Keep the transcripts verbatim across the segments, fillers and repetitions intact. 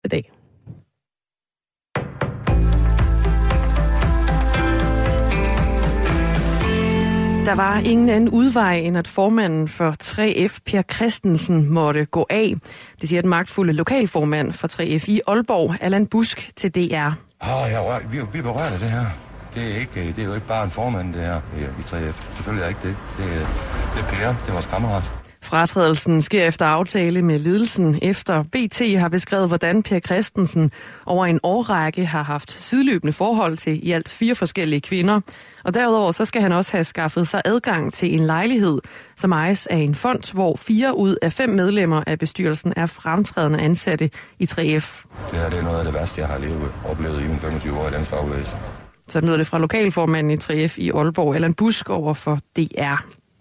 næste dag. Der var ingen anden udvej, end at formanden for tre F, Per Christensen, måtte gå af. Det siger den magtfulde lokalformand for tre F i Aalborg, Allan Busk, til D R. Oh, ja, vi, vi berører det her. Det er, ikke, det er jo ikke bare en formand, det her i tre F. Selvfølgelig er ikke det. Det er, det er Per, det er vores kammerat. Fratrædelsen sker efter aftale med ledelsen, efter B T har beskrevet, hvordan Per Christensen over en årrække har haft sideløbende forhold til i alt fire forskellige kvinder. Og derudover så skal han også have skaffet sig adgang til en lejlighed, som ejes af en fond, hvor fire ud af fem medlemmer af bestyrelsen er fremtrædende ansatte i tre F. Det her det er noget af det værste, jeg har levet, oplevet i mine femogtyve år i dansk fagbevægelse. Så lyder det fra lokalformanden i tre F i Aalborg, Allan Busk, over for D R.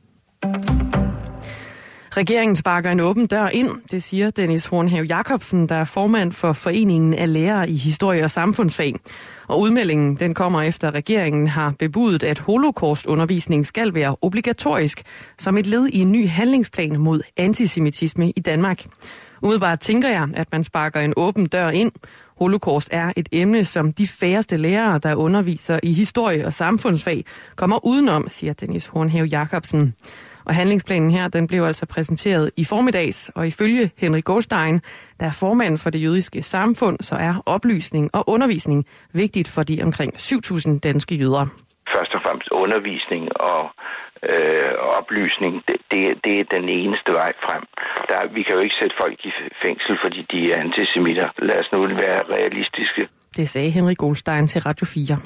Regeringen sparker en åben dør ind, det siger Dennis Hornhave Jacobsen, der er formand for Foreningen af Lærere i Historie og Samfundsfag. Og udmeldingen den kommer efter, at regeringen har bebudet, at holocaustundervisning skal være obligatorisk som et led i en ny handlingsplan mod antisemitisme i Danmark. Umiddelbart tænker jeg, at man sparker en åben dør ind. Holocaust er et emne, som de færreste lærere, der underviser i historie og samfundsfag, kommer udenom, siger Dennis Hornhave Jacobsen. Og handlingsplanen her, den blev altså præsenteret i formiddags, og ifølge Henrik Goldstein, der er formand for det jødiske samfund, så er oplysning og undervisning vigtigt for de omkring syv tusind danske jøder. Først og fremmest undervisning og øh, oplysning, det, det, det er den eneste vej frem. Der, vi kan jo ikke sætte folk i fængsel, fordi de er antisemitter. Lad os nu være realistiske. Det sagde Henrik Goldstein til Radio fire.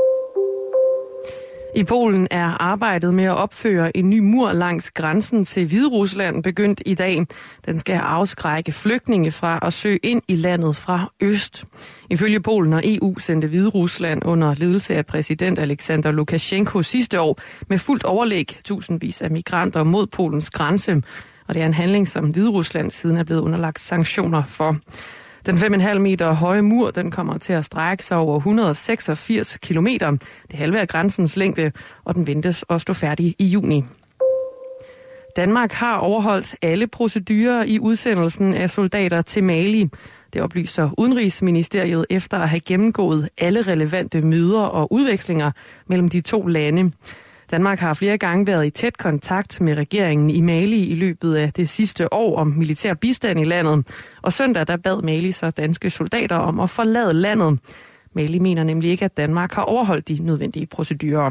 I Polen er arbejdet med at opføre en ny mur langs grænsen til Hviderusland begyndt i dag. Den skal afskrække flygtninge fra at søge ind i landet fra øst. Ifølge Polen og E U sendte Hviderusland under ledelse af præsident Alexander Lukasjenko sidste år med fuldt overlæg tusindvis af migranter mod Polens grænse. Og det er en handling, som Hviderusland siden er blevet underlagt sanktioner for. Den fem komma fem meter høje mur, den kommer til at strække sig over et hundrede og seksogfirs kilometer. Det halve af grænsens længde, og den ventes at stå færdig i juni. Danmark har overholdt alle procedurer i udsendelsen af soldater til Mali. Det oplyser Udenrigsministeriet efter at have gennemgået alle relevante møder og udvekslinger mellem de to lande. Danmark har flere gange været i tæt kontakt med regeringen i Mali i løbet af det sidste år om militær bistand i landet. Og søndag der bad Mali så danske soldater om at forlade landet. Mali mener nemlig ikke, at Danmark har overholdt de nødvendige procedurer.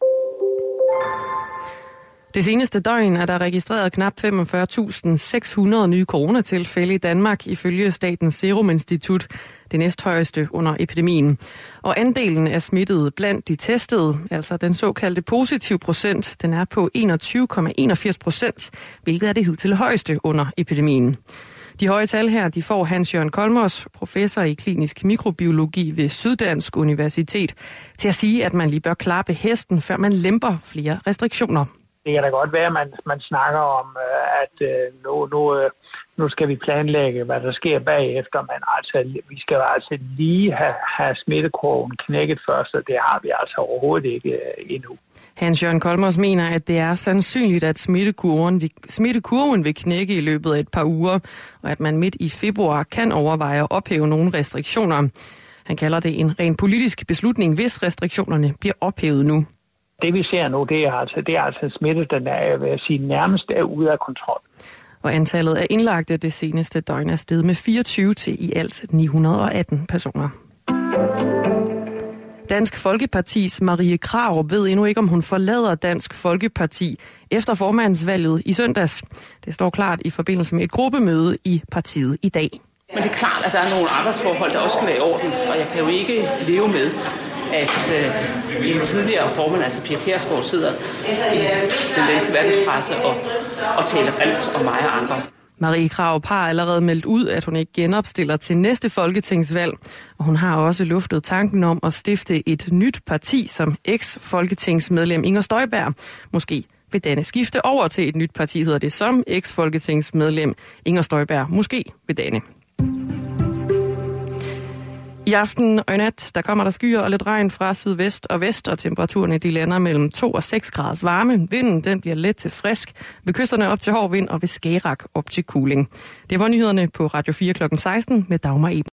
Det seneste døgn er der registreret knap femogfyrre tusind seks hundrede nye coronatilfælde i Danmark, ifølge Statens Serum Institut, det næsthøjeste under epidemien. Og andelen af smittede blandt de testede, altså den såkaldte positiv procent, den er på enogtyve komma enogfirs procent, hvilket er det hidtil højeste under epidemien. De høje tal her, de får Hans Jørgen Kolmos, professor i klinisk mikrobiologi ved Syddansk Universitet, til at sige, at man lige bør klappe hesten, før man lemper flere restriktioner. Det kan da godt være, at man, man snakker om, at nu, nu, nu skal vi planlægge, hvad der sker bagefter, men altså, vi skal altså lige have, have smittekurven knækket først, og det har vi altså overhovedet ikke endnu. Hans Jørgen Kolmos mener, at det er sandsynligt, at smittekurven vil, smittekurven vil knække i løbet af et par uger, og at man midt i februar kan overveje at ophæve nogle restriktioner. Han kalder det en ren politisk beslutning, hvis restriktionerne bliver ophævet nu. Det vi ser nu, det er altså, det er altså en smitte, den er, vil jeg sige, nærmest er ude af kontrol. Og antallet af indlagte det seneste døgn er steget med fireogtyve til i alt ni hundrede og atten personer. Dansk Folkepartis Marie Krarup ved endnu ikke, om hun forlader Dansk Folkeparti efter formandsvalget i søndags. Det står klart i forbindelse med et gruppemøde i partiet i dag. Men det er klart, at der er nogle arbejdsforhold, der også skal være i orden, og jeg kan jo ikke leve med, at øh, en tidligere formand, altså Pia Kjærsgaard, sidder i den danske verdenspresse og, og taler alt om mig og andre. Marie Krarup har allerede meldt ud, at hun ikke genopstiller til næste folketingsvalg, og hun har også luftet tanken om at stifte et nyt parti, som eks-folketingsmedlem Inger Støjberg måske vil danne. Skifte over til et nyt parti, hedder det, som eks-folketingsmedlem Inger Støjberg måske vil danne. I aften og i nat, der kommer der skyer og lidt regn fra sydvest og vest, og temperaturerne de lander mellem to og seks graders varme. Vinden den bliver let til frisk, ved kysterne op til hård vind og ved Skagerrak op til kuling. Det var nyhederne på Radio fire klokken seksten med Dagmar Eben.